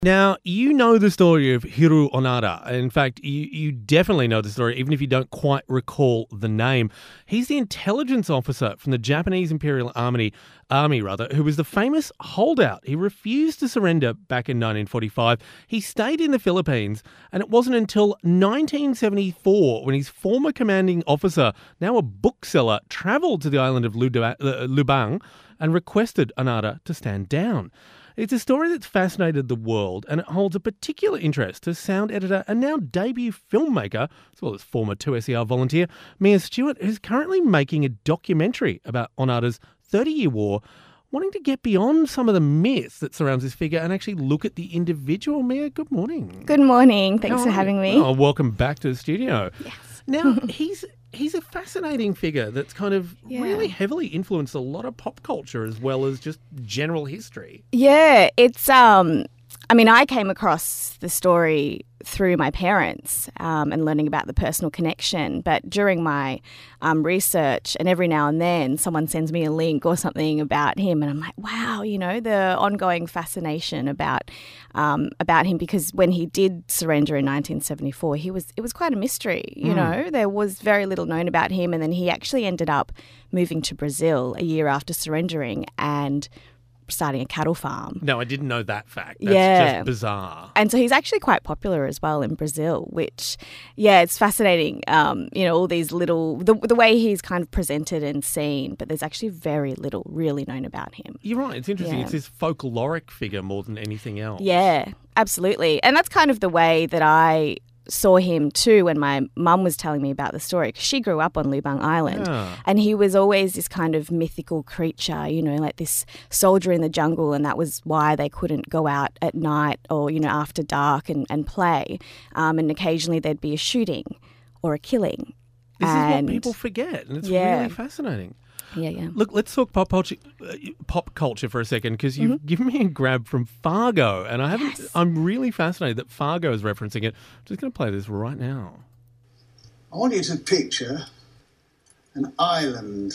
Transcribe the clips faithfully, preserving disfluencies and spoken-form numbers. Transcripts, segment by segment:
Now, you know the story of Hiroo Onoda. In fact, you, you definitely know the story, even if you don't quite recall the name. He's the intelligence officer from the Japanese Imperial Army, Army rather, who was the famous holdout. He refused to surrender back in nineteen forty-five. He stayed in the Philippines, and it wasn't until nineteen seventy-four when his former commanding officer, now a bookseller, travelled to the island of Lubang and requested Onoda to stand down. It's a story that's fascinated the world, and it holds a particular interest to sound editor and now debut filmmaker, as well as former two S E R volunteer, Mia Stewart, who's currently making a documentary about Onoda's thirty-year war, wanting to get beyond some of the myths that surrounds this figure and actually look at the individual. Mia, good morning. Good morning. Thanks How for are having you? me. Oh, welcome back to the studio. Yes. Now, he's he's a fascinating figure that's kind of Yeah. really heavily influenced a lot of pop culture as well as just general history. Yeah, it's, um, I mean, I came across the story through my parents um, and learning about the personal connection. But during my um, research, and every now and then someone sends me a link or something about him, and I'm like, wow, you know, the ongoing fascination about um, about him, because when he did surrender in nineteen seventy-four, he was it was quite a mystery. You mm. know, there was very little known about him, and then he actually ended up moving to Brazil a year after surrendering and starting a cattle farm. No, I didn't know that fact. That's yeah. just bizarre. And so he's actually quite popular as well in Brazil, which, yeah, it's fascinating. Um, you know, all these little, the, the way he's kind of presented and seen, but there's actually very little really known about him. You're right. It's interesting. Yeah. It's this folkloric figure more than anything else. Yeah, absolutely. And that's kind of the way that I saw him too when my mum was telling me about the story, because she grew up on Lubang Island. Yeah. And he was always this kind of mythical creature, you know, like this soldier in the jungle, and that was why they couldn't go out at night or, you know, after dark and, and play. Um, and occasionally there'd be a shooting or a killing. This and, is what people forget, and it's yeah. really fascinating. Yeah, yeah. Look, let's talk pop culture, uh, pop culture for a second, because you've mm-hmm. given me a grab from Fargo, and I haven't. Yes. I'm really fascinated that Fargo is referencing it. I'm just going to play this right now. I want you to picture an island,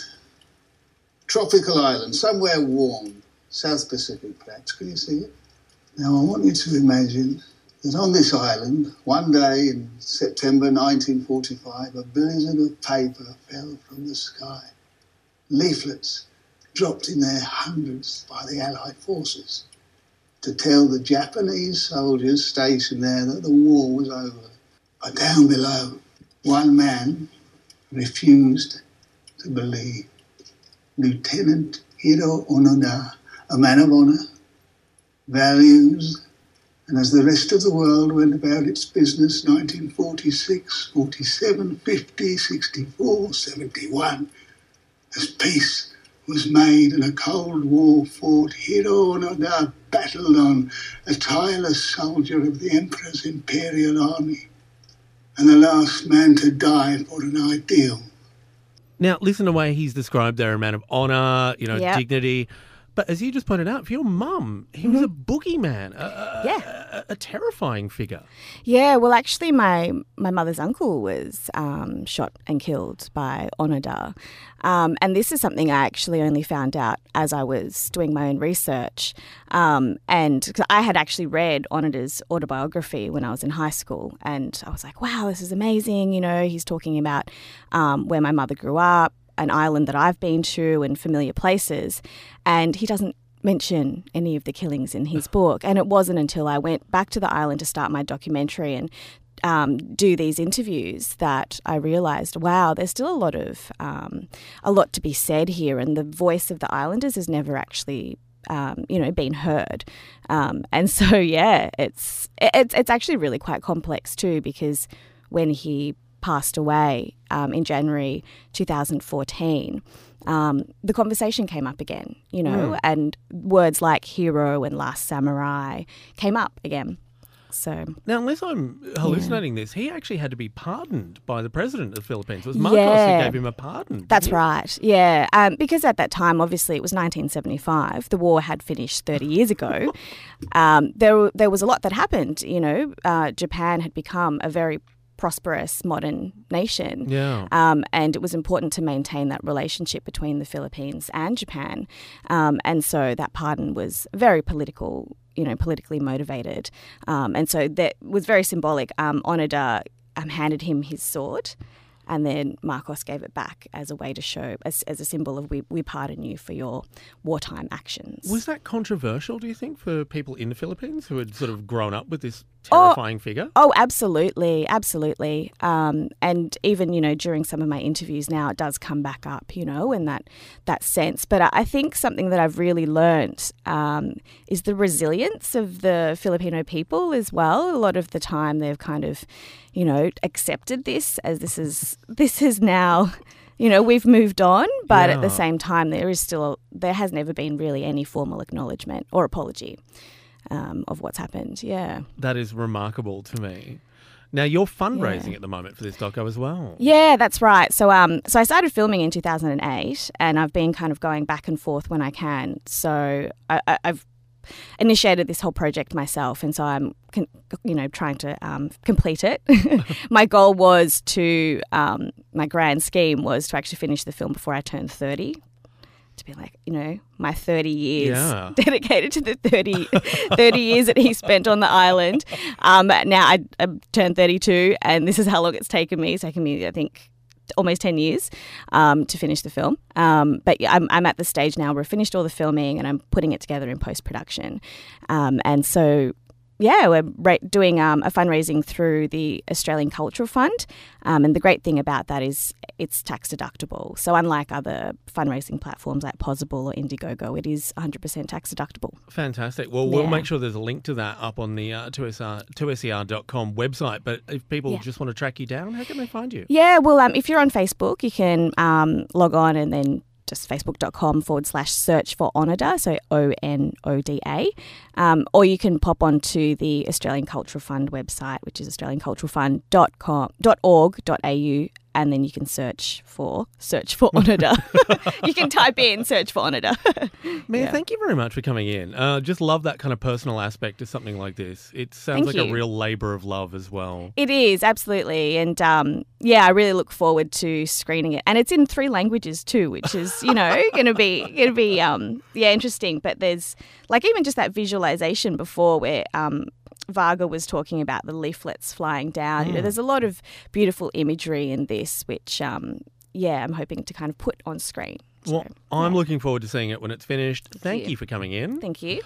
tropical island, somewhere warm, South Pacific perhaps. Can you see it? Now I want you to imagine that on this island, one day in September nineteen forty-five, a blizzard of paper fell from the sky. Leaflets dropped in their hundreds by the Allied forces to tell the Japanese soldiers stationed there that the war was over. But down below, one man refused to believe. Lieutenant Hiroo Onoda, a man of honour, values, and as the rest of the world went about its business, nineteen forty-six, forty-seven, fifty, sixty-four, seventy-one, as peace was made and a Cold War fought, Hiroo Onoda battled on, a tireless soldier of the Emperor's Imperial Army, and the last man to die for an ideal. Now, listen to the way he's described there, a man of honour, you know, yep. dignity. But as you just pointed out, for your mum, he was mm-hmm. a boogeyman, a, yeah. a, a terrifying figure. Yeah, well, actually, my, my mother's uncle was um, shot and killed by Onoda. Um, and this is something I actually only found out as I was doing my own research. Um, and cause I had actually read Onoda's autobiography when I was in high school. And I was like, wow, this is amazing. You know, he's talking about um, where my mother grew up, an island that I've been to, and familiar places, and he doesn't mention any of the killings in his book. And it wasn't until I went back to the island to start my documentary and um, do these interviews that I realised, wow, there's still a lot of um, a lot to be said here, and the voice of the islanders has never actually Um, you know, been heard. Um, and so, yeah, it's it's it's actually really quite complex too, because when he passed away um, in January two thousand fourteen, um, the conversation came up again, you know, mm. and words like hero and last samurai came up again. So now, unless I'm hallucinating yeah. this, he actually had to be pardoned by the president of the Philippines. It was Marcos yeah. who gave him a pardon. That's he? right. Yeah, um, because at that time, obviously, it was nineteen seventy-five. The war had finished thirty years ago. um, there, there was a lot that happened. You know, uh, Japan had become a very prosperous modern nation. Yeah. Um, and it was important to maintain that relationship between the Philippines and Japan. Um, and so that pardon was very political, you know, politically motivated. Um, and so that was very symbolic. Um, Onoda um, handed him his sword, and then Marcos gave it back as a way to show, as, as a symbol of we, we pardon you for your wartime actions. Was that controversial, do you think, for people in the Philippines who had sort of grown up with this terrifying oh, figure? Oh, absolutely, absolutely. Um, and even, you know, during some of my interviews now, it does come back up, you know, in that, that sense. But I, I think something that I've really learnt um, is the resilience of the Filipino people as well. A lot of the time they've kind of, you know, accepted this as this is this is now, you know, we've moved on, but yeah. at the same time there is still there has never been really any formal acknowledgement or apology um, of what's happened. Yeah, that is remarkable to me. Now you're fundraising yeah. at the moment for this doco as well. Yeah, that's right. So, um, so I started filming in two thousand eight, and I've been kind of going back and forth when I can. So I, I, I've initiated this whole project myself, and so I'm, you know, trying to um, complete it. My goal was to, um, my grand scheme was to actually finish the film before I turned thirty. To be like, you know, my thirty years yeah. dedicated to the thirty, thirty years that he spent on the island. Um, now I, I turned thirty-two, and this is how long it's taken me. It's taken me, I think, almost ten years um, to finish the film. Um, but yeah, I'm, I'm at the stage now where I've finished all the filming and I'm putting it together in post-production. Um, and so, yeah, we're ra- doing um, a fundraising through the Australian Cultural Fund. Um, and the great thing about that is it's tax deductible. So unlike other fundraising platforms like Pozible or Indiegogo, it is one hundred percent tax deductible. Fantastic. Well, we'll Yeah. make sure there's a link to that up on the uh, two S R, two S E R dot com website. But if people Yeah. just want to track you down, how can they find you? Yeah, well, um, if you're on Facebook, you can um, log on and then just facebook.com forward slash search for Onoda, so O N O D A. Um, or you can pop onto the Australian Cultural Fund website, which is australian cultural fund dot com dot org dot a u, and then you can search for search for Onoda. You can type in search for Onoda. Mia, Yeah. thank you very much for coming in. Uh, just love that kind of personal aspect to something like this. It sounds Thank like a you. real labour of love as well. It is, absolutely. And um, yeah, I really look forward to screening it. And it's in three languages too, which is, you know, going to be, going to be um, yeah, interesting. But there's like even just that visualization before where um, Varga was talking about the leaflets flying down. Mm. You know, there's a lot of beautiful imagery in this, which, um, yeah, I'm hoping to kind of put on screen. Well, So, I'm yeah. looking forward to seeing it when it's finished. Thank you. you for coming in. Thank you.